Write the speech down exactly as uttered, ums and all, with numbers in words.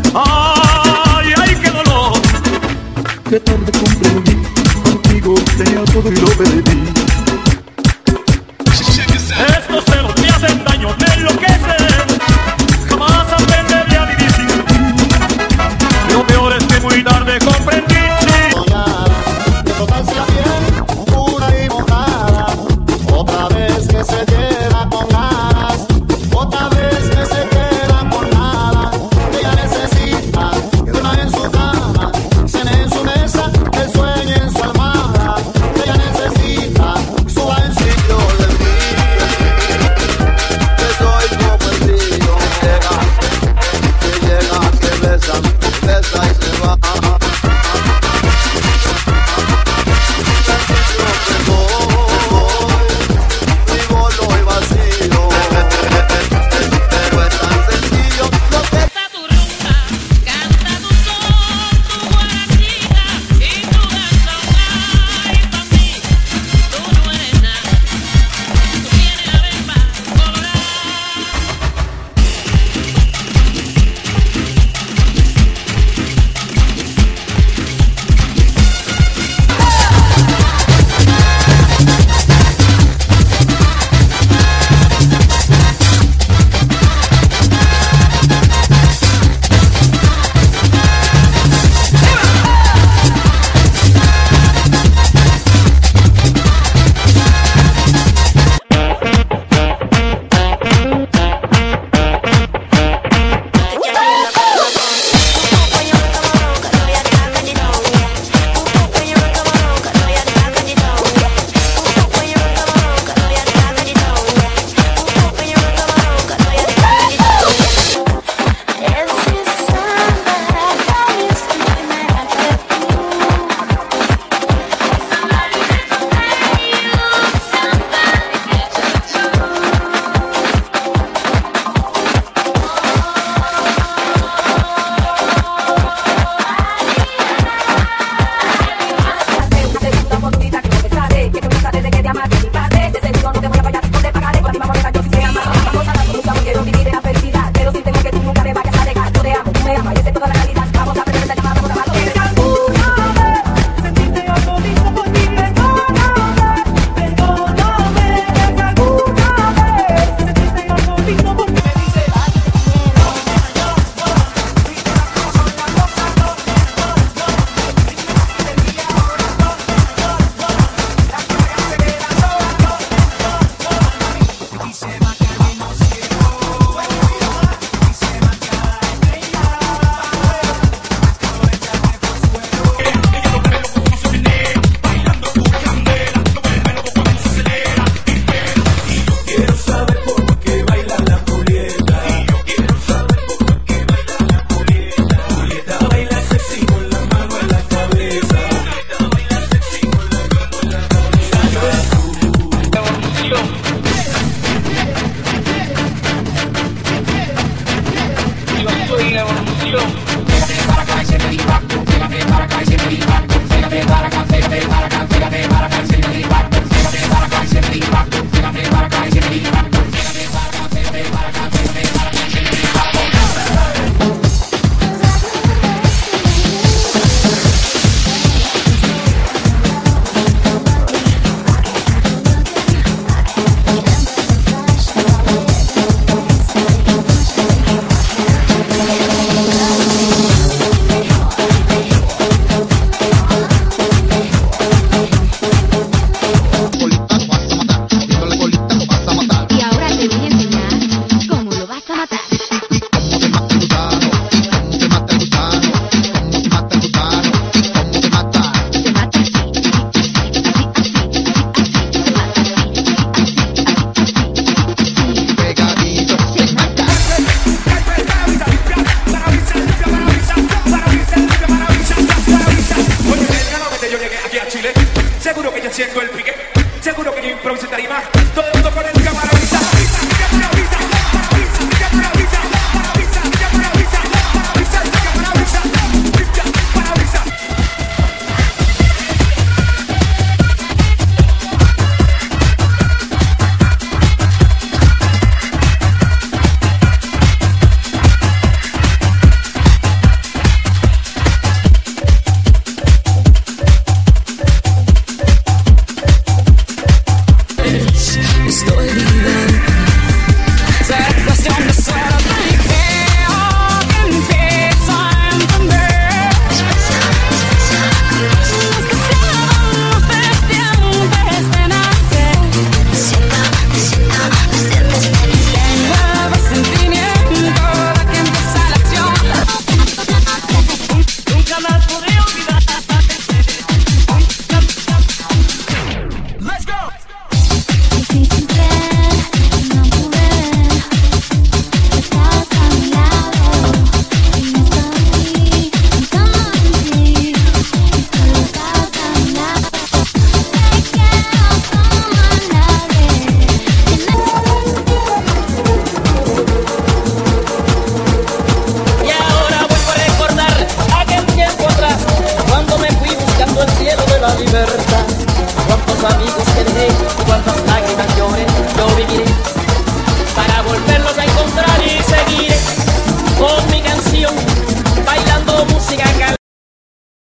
Ay, ay, qué dolor. Qué tarde comprendí, contigo tenía todo y lo perdí. Estos celos me hacen daño, me enloquecen. Jamás aprenderé a vivir sin ti. Lo peor es que muy tarde comprendí. Que total sea bien, pura y mojada. Otra vez que se queda con ganas. Otra vez que se queda con nada. Ella necesita que duerma en su cama, cene en su mesa, que sueñe en su almohada. Ella necesita que suba en sitio de mí. Que soy convertido. Llega, que llega, que besa, besa y se va. Para acá, se me diva, pégate para acá, se me diva, pégate para acá, pégate para acá.